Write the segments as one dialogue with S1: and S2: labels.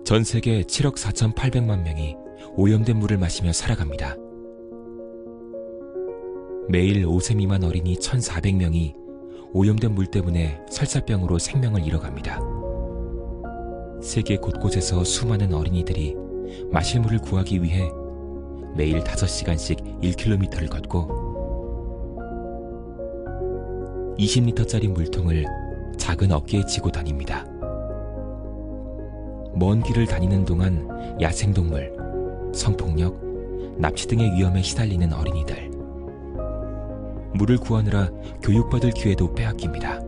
S1: 전 세계 7억 4,800만 명이 오염된 물을 마시며 살아갑니다. 매일 5세 미만 어린이 1,400명이 오염된 물 때문에 설사병으로 생명을 잃어갑니다. 세계 곳곳에서 수많은 어린이들이 마실 물을 구하기 위해 매일 5시간씩 1km를 걷고 20리터짜리 물통을 작은 어깨에 지고 다닙니다. 먼 길을 다니는 동안 야생동물, 성폭력, 납치 등의 위험에 시달리는 어린이들. 물을 구하느라 교육받을 기회도 빼앗깁니다.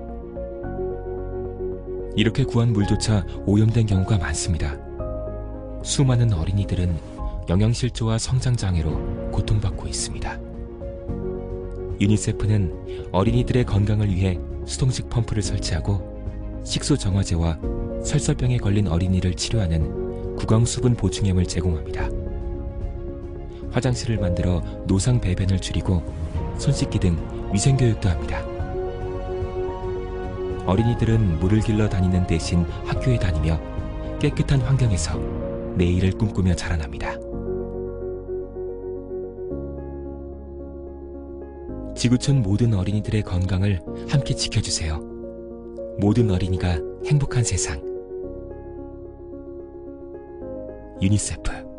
S1: 이렇게 구한 물조차 오염된 경우가 많습니다. 수많은 어린이들은 영양실조와 성장장애로 고통받고 있습니다. 유니세프는 어린이들의 건강을 위해 수동식 펌프를 설치하고 식수 정화제와 설사병에 걸린 어린이를 치료하는 구강수분 보충염을 제공합니다. 화장실을 만들어 노상 배변을 줄이고 손 씻기 등 위생교육도 합니다. 어린이들은 물을 길러 다니는 대신 학교에 다니며 깨끗한 환경에서 내일을 꿈꾸며 자라납니다. 지구촌 모든 어린이들의 건강을 함께 지켜주세요. 모든 어린이가 행복한 세상. 유니세프